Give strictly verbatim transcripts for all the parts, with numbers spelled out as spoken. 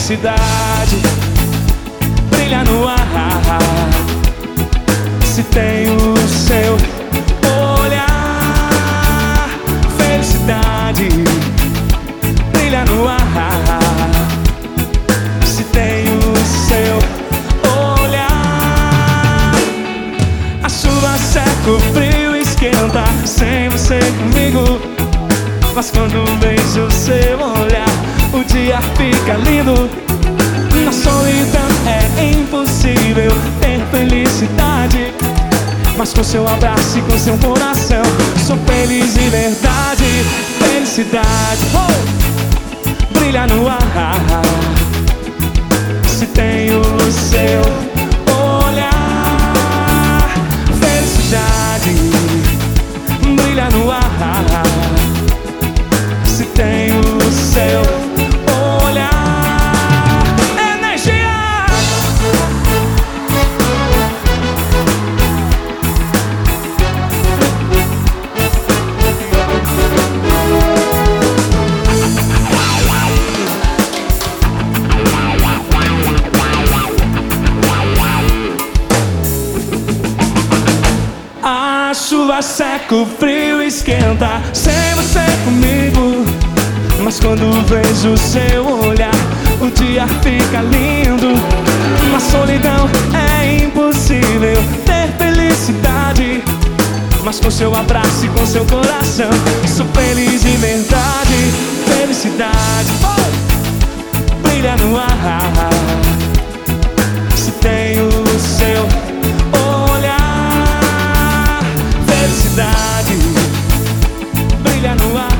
felicidade brilha no ar. Se tem o seu olhar, felicidade brilha no ar. Se tem o seu olhar, a chuva seca, o frio esquenta sem você comigo. Mas quando vejo seu olhar, o dia fica lindo. Na solidão é impossível ter felicidade, mas com seu abraço e com seu coração sou feliz de verdade. Felicidade, oh, brilha no ar. Se tem o seu olhar, felicidade brilha no ar. Se tem o seu olhar, energia. A chuva seca, o frio esquenta sem você comigo. Mas quando vejo seu olhar, o dia fica lindo. Na solidão é impossível ter felicidade, mas com seu abraço e com seu coração sou feliz de verdade. Felicidade, oh, brilha no ar. Se tem o seu olhar, felicidade brilha no ar.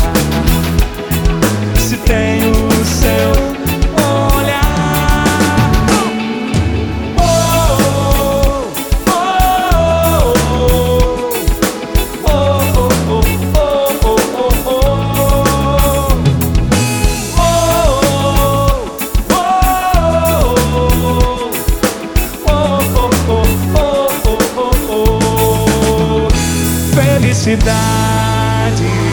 Se tem o seu olhar, oh, oh, oh, oh, oh, oh, oh, oh, felicidade.